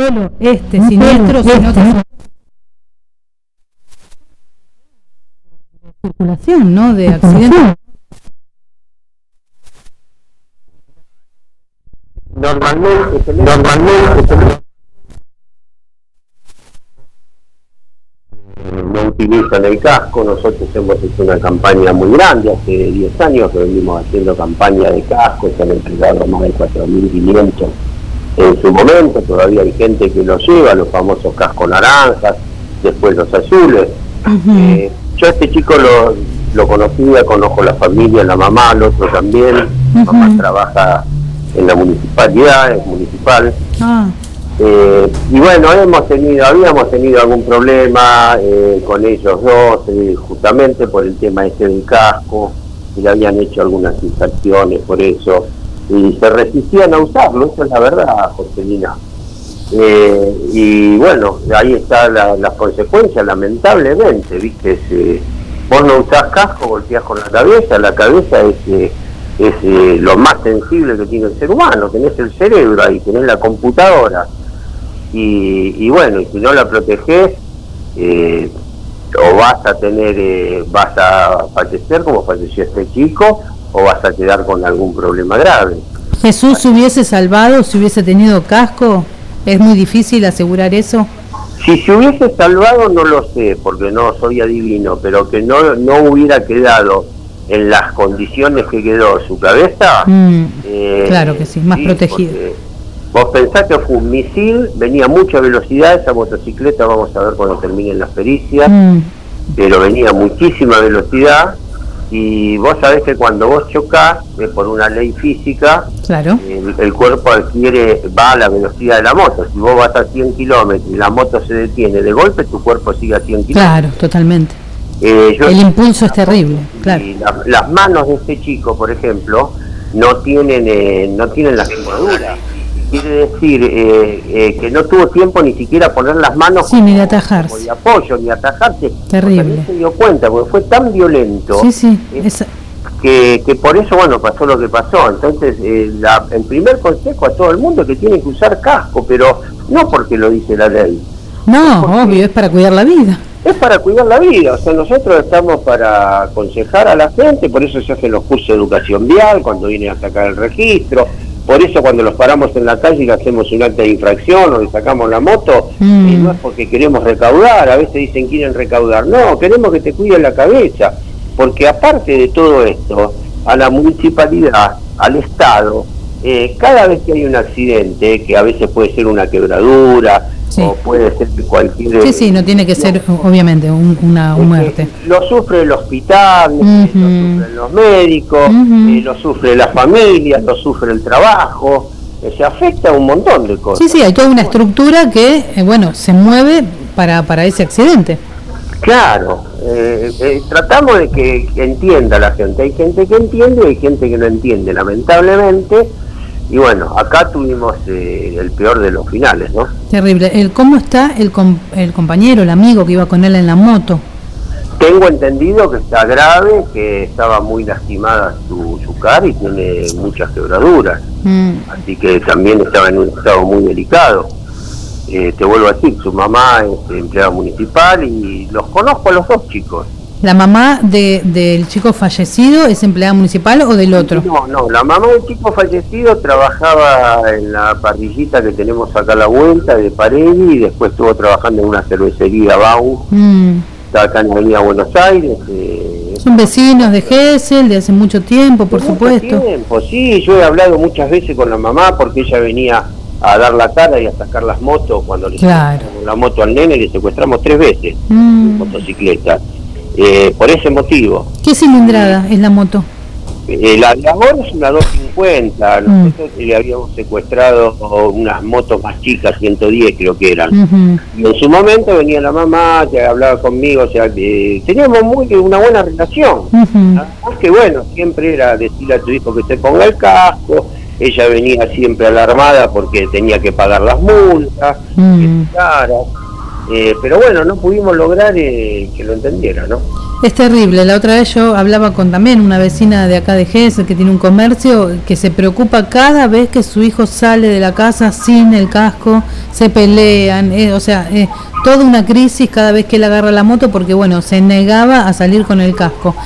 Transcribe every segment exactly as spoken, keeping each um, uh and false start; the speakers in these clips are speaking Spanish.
solo este no siniestro, solo sino este. que circulación, ¿no? De accidentes. Normalmente, normalmente no utilizan el casco. Nosotros hemos hecho una campaña muy grande, hace diez años que venimos haciendo campaña de casco, se han entregado más de cuatro mil quinientos en su momento, todavía hay gente que lo lleva, los famosos cascos naranjas, después los azules. Uh-huh. eh, yo a este chico lo, lo conocía, conozco la familia, la mamá, el otro también. Uh-huh. Mamá trabaja en la municipalidad, es municipal. Ah. Eh, y bueno, hemos tenido, habíamos tenido algún problema eh, con ellos dos, eh, justamente por el tema este del casco, y le habían hecho algunas infracciones por eso, y se resistían a usarlo, eso es la verdad, Joselina. Eh, y bueno, ahí está la, las consecuencias, lamentablemente, viste, eh, vos no usás casco, golpeás con la cabeza, la cabeza es... Eh, es eh, lo más sensible que tiene el ser humano, tenés el cerebro ahí, tenés la computadora, y, y bueno, y si no la protegés, eh, o vas a tener, eh, vas a fallecer como falleció este chico, o vas a quedar con algún problema grave. ¿Jesús se hubiese salvado si hubiese tenido casco? ¿Es muy difícil asegurar eso? Si se hubiese salvado no lo sé, porque no soy adivino, pero que no, no hubiera quedado en las condiciones que quedó su cabeza, mm, eh, claro que sí, más sí, protegido. Vos pensás que fue un misil, venía a mucha velocidad, esa motocicleta, vamos a ver cuando terminen las pericias, mm. pero venía a muchísima velocidad, y vos sabés que cuando vos chocás, eh, por una ley física, claro. el, el cuerpo adquiere, va a la velocidad de la moto. Si vos vas a cien kilómetros y la moto se detiene de golpe, tu cuerpo sigue a cien kilómetros. Claro, totalmente. Eh, yo, el impulso es terrible, claro. Y la, las manos de este chico, por ejemplo, no tienen eh, no tienen la quemadura. Quiere decir eh, eh, que no tuvo tiempo ni siquiera poner las manos sí, como, ni de atajarse, como de apoyo, ni atajarse. Terrible. No se dio cuenta, porque fue tan violento sí, sí, eh, esa... que, que por eso, bueno, pasó lo que pasó. Entonces, eh, la, el primer consejo a todo el mundo es que tiene que usar casco, pero no porque lo dice la ley. No, obvio, es para cuidar la vida. Es para cuidar la vida, o sea, nosotros estamos para aconsejar a la gente, por eso se hacen los cursos de educación vial, cuando vienen a sacar el registro, por eso cuando los paramos en la calle y le hacemos un acta de infracción o le sacamos la moto, mm. eh, no es porque queremos recaudar, a veces dicen quieren recaudar, no, queremos que te cuiden la cabeza, porque aparte de todo esto, a la municipalidad, al Estado, eh, cada vez que hay un accidente, que a veces puede ser una quebradura, sí. o puede ser cualquier... Sí, sí, no tiene que ser, obviamente, un, una un muerte. Lo sufre el hospital, uh-huh. lo sufren los médicos, uh-huh. eh, lo sufre la familia, lo sufre el trabajo, eh, se afecta un montón de cosas. Sí, sí, hay toda una estructura que, eh, bueno, se mueve para, para ese accidente. Claro, eh, eh, tratamos de que, que entienda la gente, hay gente que entiende y hay gente que no entiende, lamentablemente. Y bueno, acá tuvimos eh, el peor de los finales, ¿no? Terrible. El, ¿Cómo está el, com el compañero, el amigo que iba con él en la moto? Tengo entendido que está grave, que estaba muy lastimada su, su cara y tiene muchas quebraduras. Mm. Así que también estaba en un estado muy delicado. Eh, te vuelvo a decir, su mamá es empleada municipal y los conozco a los dos chicos. ¿La mamá de, del chico fallecido es empleada municipal o del otro? No, no, la mamá del chico fallecido trabajaba en la parrillita que tenemos acá a la vuelta de Paredes y después estuvo trabajando en una cervecería Bau, mm. está acá en Avenida Buenos Aires. Eh, Son vecinos de Gesell de hace mucho tiempo, por de supuesto. Mucho tiempo, sí, yo he hablado muchas veces con la mamá porque ella venía a dar la cara y a sacar las motos cuando le claro. secuestramos la moto al nene, le secuestramos tres veces mm. en motocicleta. Eh, por ese motivo. ¿Qué cilindrada eh, es la moto? Eh, la de ahora es una doscientos cincuenta, nosotros mm. le habíamos secuestrado unas motos más chicas, ciento diez creo que eran. Uh-huh. Y en su momento venía la mamá, que hablaba conmigo, o sea, eh, teníamos muy una buena relación. Uh-huh. Además que bueno, siempre era decirle a tu hijo que se ponga el casco, ella venía siempre alarmada porque tenía que pagar las multas, uh-huh. que caras. Eh, pero bueno, no pudimos lograr eh, que lo entendiera, ¿no? Es terrible. La otra vez yo hablaba con también una vecina de acá de Gesell que tiene un comercio que se preocupa cada vez que su hijo sale de la casa sin el casco, se pelean, eh, o sea, eh, toda una crisis cada vez que él agarra la moto porque, bueno, se negaba a salir con el casco.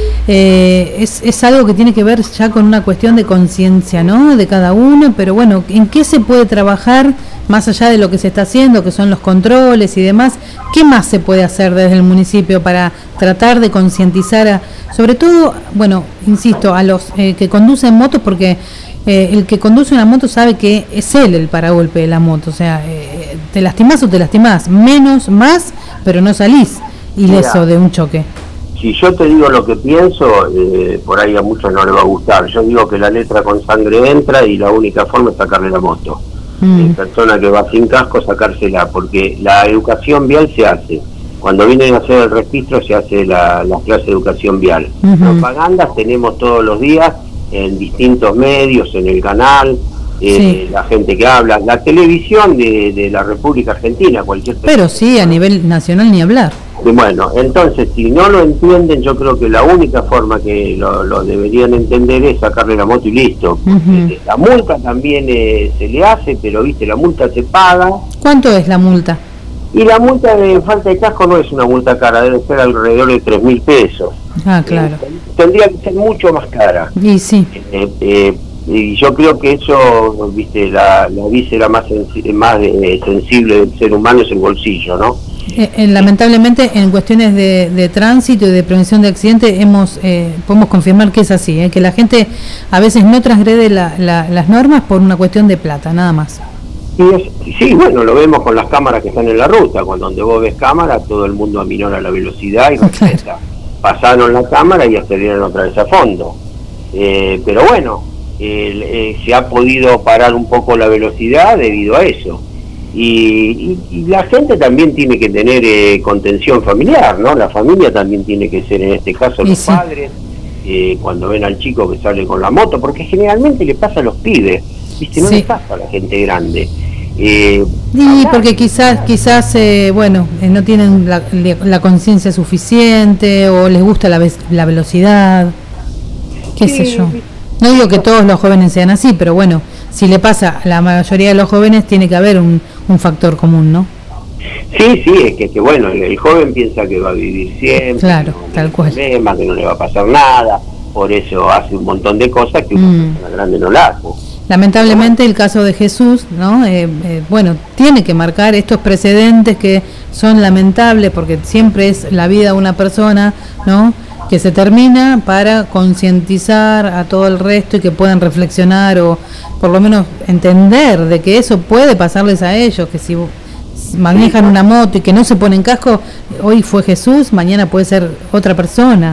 Eh, es, es algo que tiene que ver ya con una cuestión de conciencia, ¿no?, de cada uno, pero bueno, ¿en qué se puede trabajar más allá de lo que se está haciendo, que son los controles y demás? ¿Qué más se puede hacer desde el municipio para tratar de concientizar a, sobre todo, bueno, insisto, a los eh, que conducen motos, porque eh, el que conduce una moto sabe que es él el paragolpe de la moto, o sea, eh, te lastimás o te lastimás, menos, más, pero no salís ileso de un choque. Si yo te digo lo que pienso, eh, por ahí a muchos no les va a gustar. Yo digo que la letra con sangre entra y la única forma es sacarle la moto. Mm. Eh, persona que va sin casco, sacársela, porque la educación vial se hace. Cuando vienen a hacer el registro se hace la, la clase de educación vial. Uh-huh. Propagandas tenemos todos los días en distintos medios, en el canal, eh, sí. la gente que habla, la televisión de, de la República Argentina, cualquier Pero sí, a nivel nacional ni hablar. Y bueno, entonces si no lo entienden, yo creo que la única forma que lo, lo deberían entender es sacarle la moto y listo. Uh-huh. La multa también eh, se le hace, pero viste, la multa se paga. ¿Cuánto es la multa? Y la multa de falta de casco no es una multa cara, debe ser alrededor de tres mil pesos. Ah, claro. Eh, tendría que ser mucho más cara. Y sí. Eh, eh, y yo creo que eso, viste, la, la víscera más, sensi- más eh, sensible del ser humano es el bolsillo, ¿no? Eh, eh, lamentablemente en cuestiones de, de tránsito y de prevención de accidentes hemos eh, podemos confirmar que es así, eh, que la gente a veces no transgrede la, la, las normas por una cuestión de plata, nada más. Sí, es, sí, bueno, lo vemos con las cámaras que están en la ruta, cuando donde vos ves cámaras todo el mundo aminora la velocidad y respeta. Claro. Pasaron la cámara y aceleraron otra vez a fondo. Eh, pero bueno, eh, eh, se ha podido parar un poco la velocidad debido a eso. Y, y, y la gente también tiene que tener eh, contención familiar, ¿no? La familia también tiene que ser, en este caso, los sí. padres, eh, cuando ven al chico que sale con la moto, porque generalmente le pasa a los pibes, ¿viste? No sí. le pasa a la gente grande. Eh, sí, porque quizás, quizás eh, bueno, eh, no tienen la, la conciencia suficiente o les gusta la, la velocidad, qué sí. sé yo. No digo que todos los jóvenes sean así, pero bueno, si le pasa a la mayoría de los jóvenes, tiene que haber un, un factor común, ¿no? Sí, sí, es que, que bueno, el, el joven piensa que va a vivir siempre, claro, no, tal cual, problema, que no le va a pasar nada, por eso hace un montón de cosas que una mm. persona grande no la hace. Lamentablemente el caso de Jesús, ¿no? Eh, eh, bueno, tiene que marcar estos precedentes que son lamentables porque siempre es la vida de una persona, ¿no?, que se termina para concientizar a todo el resto y que puedan reflexionar o por lo menos entender de que eso puede pasarles a ellos, que si manejan una moto y que no se ponen casco, hoy fue Jesús, mañana puede ser otra persona.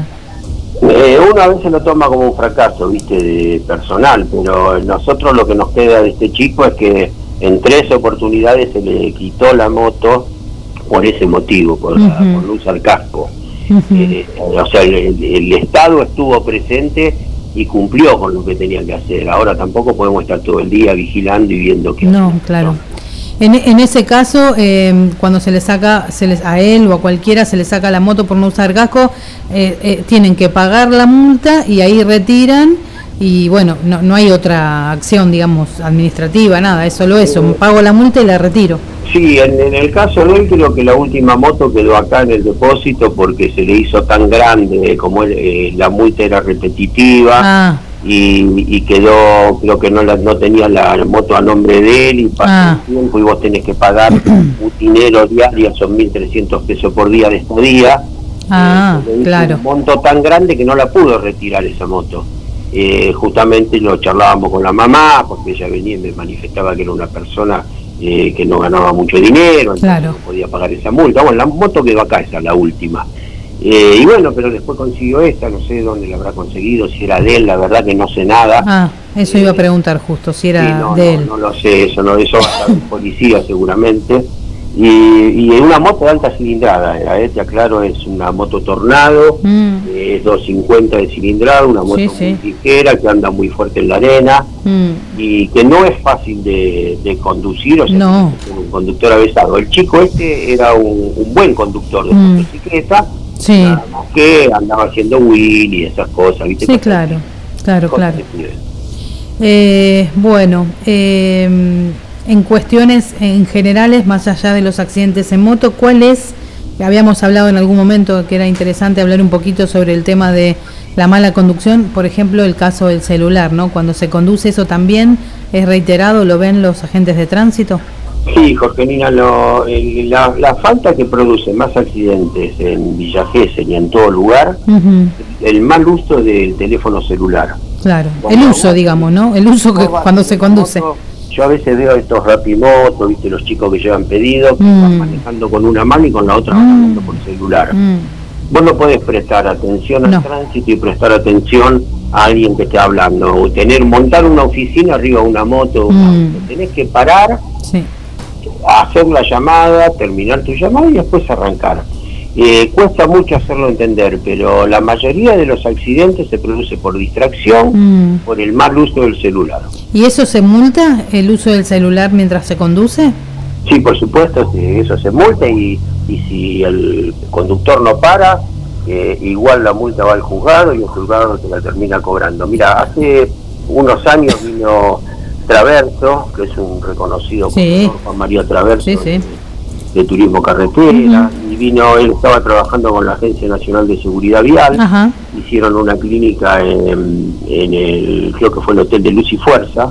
Eh, uno a veces lo toma como un fracaso, viste, de personal, pero nosotros lo que nos queda de este chico es que en tres oportunidades se le quitó la moto por ese motivo, por, uh-huh. la, por no usar casco. Uh-huh. Eh, o sea, el, el, el Estado estuvo presente y cumplió con lo que tenía que hacer. Ahora tampoco podemos estar todo el día vigilando y viendo qué no, hacer. Claro. En, en ese caso, eh, cuando se le saca, se les, a él o a cualquiera se le saca la moto por no usar casco, eh, eh, tienen que pagar la multa y ahí retiran y bueno, no, no hay otra acción, digamos, administrativa, nada, es solo eso, eh, pago la multa y la retiro. Sí, en, en el caso de él creo que la última moto quedó acá en el depósito porque se le hizo tan grande, como él, eh, la multa era repetitiva. Ah. Y, y quedó, creo que no la, no tenía la moto a nombre de él y pasó ah. un tiempo y vos tenés que pagar un dinero diario, son mil trescientos pesos por día de estadía. Ah, eh, claro. Un monto tan grande que no la pudo retirar esa moto. Eh, justamente lo charlábamos con la mamá porque ella venía y me manifestaba que era una persona eh, que no ganaba mucho dinero, entonces claro. no podía pagar esa multa. Bueno, la moto quedó acá, esa la última. Eh, y bueno, pero después consiguió esta, no sé dónde la habrá conseguido, si era de él, la verdad que no sé nada. Ah, eso eh, iba a preguntar justo, si era sí, no, de no, él. No lo sé, eso no, eso va a estar en policía seguramente. Y, y una moto de alta cilindrada, era, eh, te aclaro, es una moto Tornado, mm. eh, es doscientos cincuenta de cilindrada, una moto sí, muy sí. ligera, que anda muy fuerte en la arena, mm. y que no es fácil de, de conducir, o sea, no. un conductor avesado. El chico este era un, un buen conductor de mm. motocicleta, Sí. Nada más que andaba haciendo Willy y esas cosas, ¿viste? Sí, Cosas claro, así. claro, Cosas claro. de pibe. Eh, bueno, eh, en cuestiones en generales, más allá de los accidentes en moto, ¿cuál es? Habíamos hablado en algún momento que era interesante hablar un poquito sobre el tema de la mala conducción, por ejemplo, el caso del celular, ¿no? Cuando se conduce, eso también es reiterado, ¿lo ven los agentes de tránsito? Sí, Jorgelina, lo, el, la, la falta que produce más accidentes en Villa Gesell y en todo lugar, uh-huh. el mal uso del teléfono celular. Claro, el uso, digamos, ¿no? El uso que cuando se conduce. Moto, yo a veces veo estos rapimotos, viste, los chicos que llevan pedido, que mm. van manejando con una mano y con la otra mm. manejando por celular. Mm. Vos no podés prestar atención al no. tránsito y prestar atención a alguien que esté hablando, o tener, montar una oficina arriba de una moto, mm. tenés que parar, sí. hacer la llamada, terminar tu llamada y después arrancar. Eh, cuesta mucho hacerlo entender, pero la mayoría de los accidentes se produce por distracción, mm. por el mal uso del celular. ¿Y eso se multa, el uso del celular mientras se conduce? Sí, por supuesto, sí, eso se multa y, y si el conductor no para, eh, igual la multa va al juzgado y el juzgado te la termina cobrando. Mira, hace unos años vino Traverso, que es un reconocido sí. conductor, Juan María Traverso, sí, sí. De, de turismo carretera, uh-huh. y vino, él estaba trabajando con la Agencia Nacional de Seguridad Vial, uh-huh. hicieron una clínica en, en el, creo que fue el hotel de Luz y Fuerza,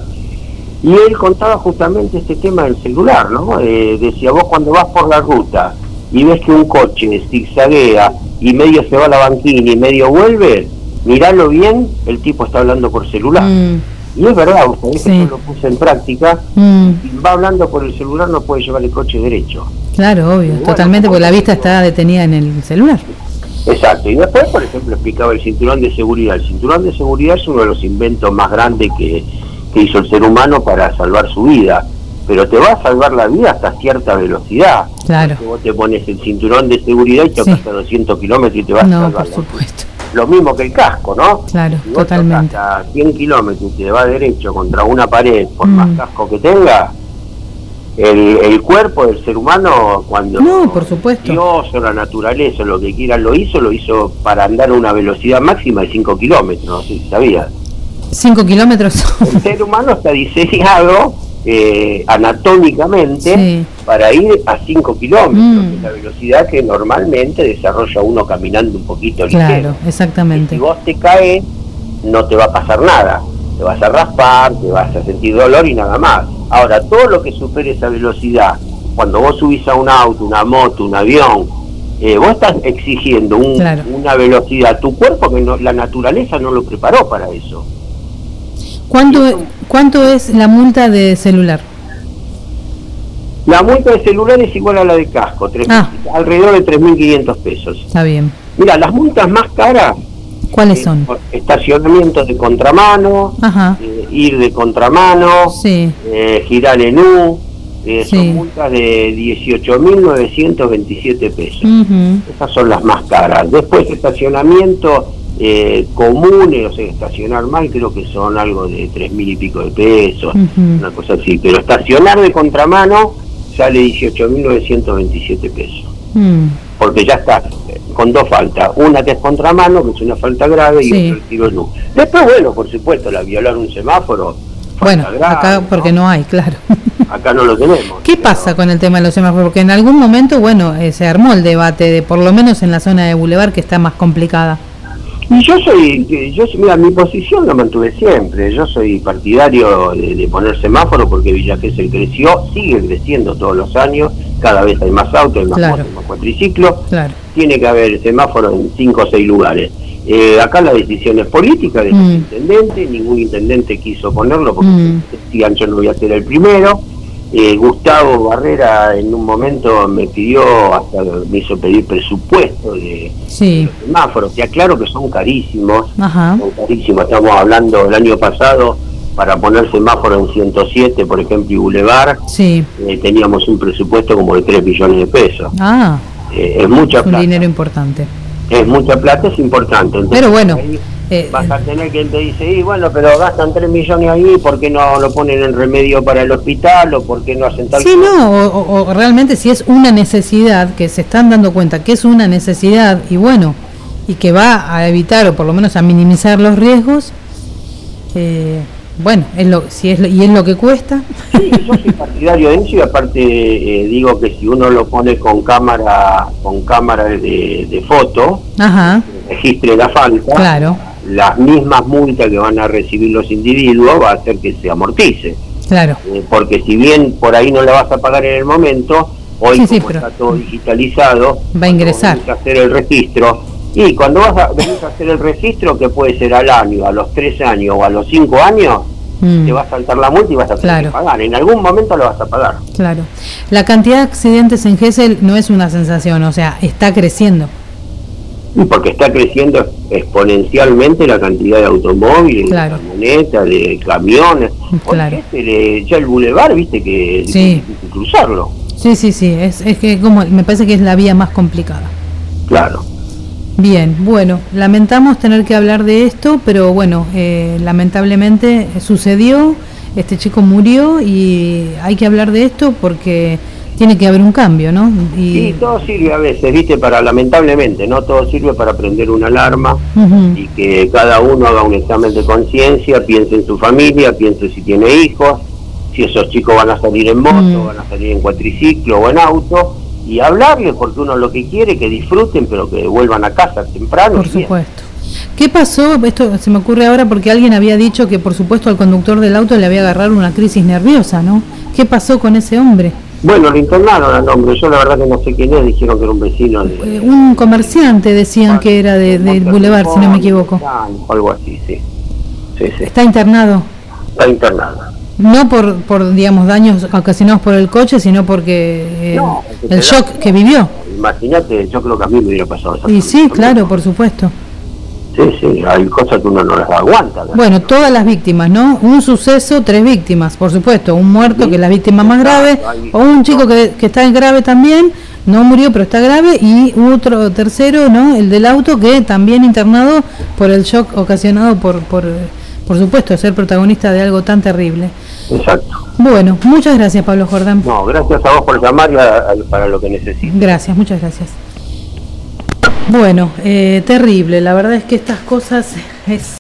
y él contaba justamente este tema del celular, ¿no? Eh, decía, vos cuando vas por la ruta y ves que un coche zigzaguea y medio se va a la banquina y medio vuelve, miralo bien, el tipo está hablando por celular. Mm. Y es verdad, ustedes sí. que yo lo puse en práctica, mm. si va hablando por el celular no puede llevar el coche derecho. Claro, obvio, bueno, totalmente, porque la vista está detenida en el celular. Exacto, y después, por ejemplo, explicaba el cinturón de seguridad. El cinturón de seguridad es uno de los inventos más grandes que, que hizo el ser humano para salvar su vida, pero te va a salvar la vida hasta cierta velocidad. Claro. Porque vos te pones el cinturón de seguridad y chocas sí. a doscientos kilómetros y te vas no, a salvar. por supuesto. Lo mismo que el casco, ¿no? Claro, si vos totalmente. Hasta cien kilómetros y te va derecho contra una pared, por mm. más casco que tenga, el, el cuerpo del ser humano, cuando no, por supuesto. Dios o la naturaleza, lo que quiera lo hizo, lo hizo para andar a una velocidad máxima de cinco kilómetros, no sé si sabías. cinco kilómetros. El ser humano está diseñado eh, anatómicamente sí. para ir a cinco kilómetros, mm. que es la velocidad que normalmente desarrolla uno caminando un poquito ligero. Claro, exactamente. Y si vos te caes, no te va a pasar nada, te vas a raspar, te vas a sentir dolor y nada más. Ahora, todo lo que supere esa velocidad, cuando vos subís a un auto, una moto, un avión, eh, vos estás exigiendo un, claro. una velocidad a tu cuerpo que no, la naturaleza no lo preparó para eso. ¿Cuánto, eso, ¿Cuánto es la multa de celular? La multa de celular es igual a la de casco, tres, ah. alrededor de tres mil quinientos pesos. Está bien. Mira, las multas más caras... ¿Cuáles eh, son? Estacionamiento de contramano, eh, ir de contramano, sí. eh, girar en U, eh, sí. son multas de dieciocho mil novecientos veintisiete pesos. Uh-huh. Esas son las más caras. Después estacionamiento... Eh, comunes, o sea, estacionar mal creo que son algo de tres mil y pico de pesos, uh-huh. una cosa así, pero estacionar de contramano sale dieciocho mil novecientos veintisiete pesos, uh-huh. porque ya está con dos faltas, una que es contramano, que es una falta grave, y sí. otra el tiro en U. Después, bueno, por supuesto, la violar un semáforo, bueno, grave, acá porque ¿no? no hay, claro. Acá no lo tenemos. ¿Qué pero... pasa con el tema de los semáforos? Porque en algún momento, bueno, eh, se armó el debate, de por lo menos en la zona de Boulevard, que está más complicada. Y yo soy, yo mira, mi posición la mantuve siempre. Yo soy partidario de, de poner semáforo porque Villa Gesell creció, sigue creciendo todos los años, cada vez hay más autos, hay más claro. motos, más cuatriciclos. Claro. Tiene que haber semáforo en cinco o seis lugares. Eh, acá la decisión es política del mm. intendente, ningún intendente quiso ponerlo porque mm. decían yo no voy a ser el primero. Eh, Gustavo Barrera en un momento me pidió, hasta me hizo pedir presupuesto de, sí. de los semáforos. Te aclaro que son carísimos, Ajá. son carísimos. Estamos hablando el año pasado, para poner semáforo en ciento siete, por ejemplo, y Boulevard, sí. eh, teníamos un presupuesto como de tres millones de pesos. Ah, eh, es mucha es un plata. dinero importante. Es mucha plata, es importante. Entonces, pero bueno, ahí, Eh, Vas a tener que te dice, y bueno, pero gastan tres millones ahí, ¿por qué no lo ponen en remedio para el hospital? ¿O por qué no hacen tal sí, cosa? no, o, o realmente si es una necesidad, que se están dando cuenta que es una necesidad, y bueno, y que va a evitar, o por lo menos a minimizar los riesgos, eh, bueno, es lo, si es lo, y es lo que cuesta. Sí, yo soy partidario de eso, y aparte eh, digo que si uno lo pone con cámara, con cámara de, de foto, Ajá, registre la falta, claro, las mismas multas que van a recibir los individuos va a hacer que se amortice. claro. Eh, porque si bien por ahí no la vas a pagar en el momento, hoy Sí, sí, como pero está todo digitalizado, va a ingresar. cuando venís a hacer el registro, y cuando vas a venir a hacer el registro, que puede ser al año, a los tres años o a los cinco años, Mm, te va a saltar la multa y vas a tener claro. que pagar. En algún momento lo vas a pagar. claro. La cantidad de accidentes en Gesell no es una sensación, o sea, está creciendo. Y porque está creciendo exponencialmente la cantidad de automóviles, Claro. de camionetas, de camiones. Claro. Porque este, ya el bulevar, viste que Sí. hay que cruzarlo. Sí, sí, sí, es, es que como me parece que es la vía más complicada. Claro. Bien, bueno, lamentamos tener que hablar de esto, pero bueno, eh, lamentablemente sucedió, este chico murió y hay que hablar de esto porque tiene que haber un cambio, ¿no? Y, Sí, todo sirve a veces, viste, para lamentablemente, ¿no? Todo sirve para prender una alarma Ujú. y que cada uno haga un examen de conciencia, piense en su familia, piense si tiene hijos, si esos chicos van a salir en moto, Mm. van a salir en cuatriciclo o en auto, y hablarles, porque uno lo que quiere es que disfruten, pero que vuelvan a casa temprano. Por y bien. supuesto. ¿Qué pasó? Esto se me ocurre ahora porque alguien había dicho que por supuesto al conductor del auto le había agarrado una crisis nerviosa, ¿no? ¿Qué pasó con ese hombre? Bueno, lo internaron al hombre, yo la verdad que no sé quién es, dijeron que era un vecino de... Eh, un comerciante decían que era de, del Boulevard, si no me equivoco. O algo así, sí. Sí, sí. Está internado. Está internado. No por, por digamos, daños ocasionados por el coche, sino porque eh, No, porque el te shock da- que vivió. Imagínate, yo creo que a mí me hubiera pasado eso. Y sí, claro, por supuesto. Sí, sí, hay cosas que uno no las aguanta. ¿no? Bueno, todas las víctimas, ¿no? Un suceso, tres víctimas, por supuesto. Un muerto, que es la víctima más grave, o un chico que, que está grave también, no murió, pero está grave, y otro tercero, ¿no? El del auto, que también internado por el shock ocasionado por, por, por supuesto, ser protagonista de algo tan terrible. Exacto. Bueno, muchas gracias, Pablo Jordán. No, gracias a vos por llamar y a- a- para lo que necesites. Gracias, muchas gracias. Bueno, eh, terrible, la verdad es que estas cosas es